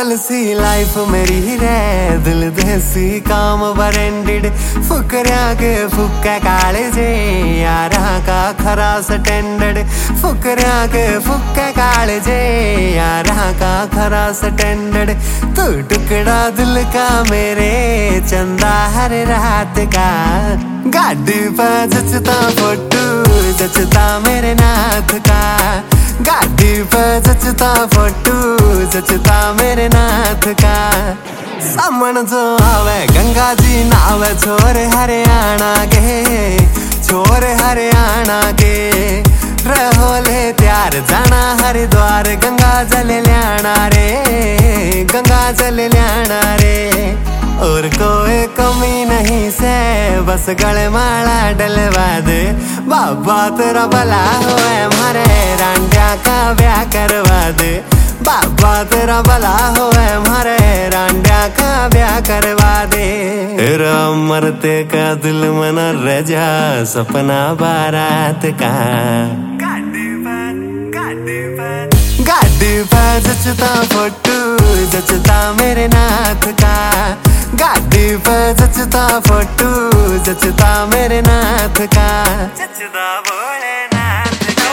Normal सी life मेरी रे, दिल देसी काम ब्रांडेड, फुकरिया के फुक्का काले जे, यारा का खरा स्टैंडर्ड, फुकरिया के फुक्का काले जे, यारा का खरा स्टैंडर्ड। तू टुकड़ा दिल का मेरे, चंदा हर रात का, गाड़ी पर जचता फोटो जचता मेरे नाथ का, गाड़ी पर जचता फोटो जचता मेरे नाथ का। सामन जो आवे गंगा जी नावे, छोरे हरियाणा के, छोरे हरियाणा के, रहोले त्यार जाना हरिद्वार, गंगा जल ल्याना रे, गंगा जल ल्याना रे। और कोई कमी नहीं से, बस गले माला डलवा दे, बाबा तेरा भला होए, मारे रांडिया का ब्याह करवा दे, बाबा तेरा भला होए, मारे रांडिया का ब्याह करवा दे। तेरा मरते का दिल मन रजा, सपना बारात का, गाड़ी पर जचता फोटो जचता मेरे नाथ का, गाड़ी पर जचता फोटो जचता मेरे नाथ का, जचता भोलेनाथ का।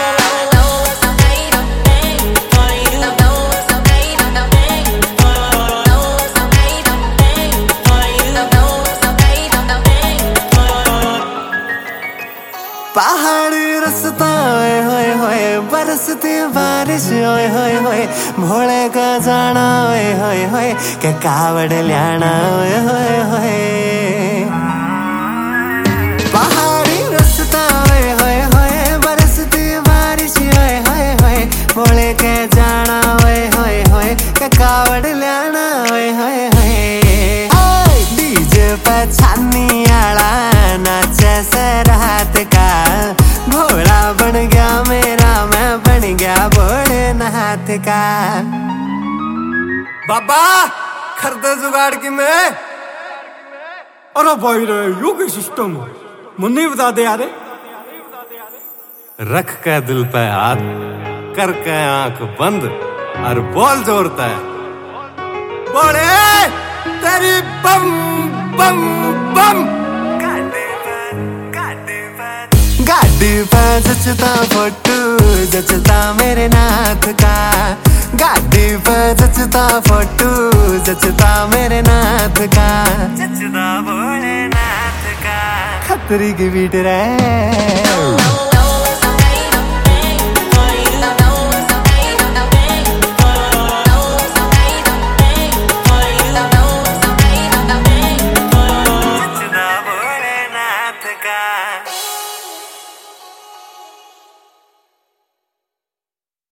पहाड़ी रास्ता ओए होए होए, बरसती बारिश ओए होए होए, भोले का जाना ओए होए होए, के कावड़ ल्याना ओए होए होए। पहाड़ी रास्ता ओए होए होए, बरसती बारिश ओए होए होए, भोले के जाना ओए होए होए, के कावड़ ल्याना ओए होए होए। डीजे पे छानी आला नाचे से रात का, भोला बन गया मेरा, मैं बन गया भोलेनाथ का। बाबा खरदे जुगाड़ की मैं, अरे भाई रे यो की सिस्टम मुन्नी बता दे यारे। रख के दिल पे हाथ, करके आंख बंद और बोल जोरता है, बोले तेरी बम बम बम। गाड़ी पर जचता फोटो जचता मेरे नाथ का, गाड़ी पर जचता फोटो जचता मेरे नाथ का, जचता भोलेनाथ का। खतरी की बीट रे।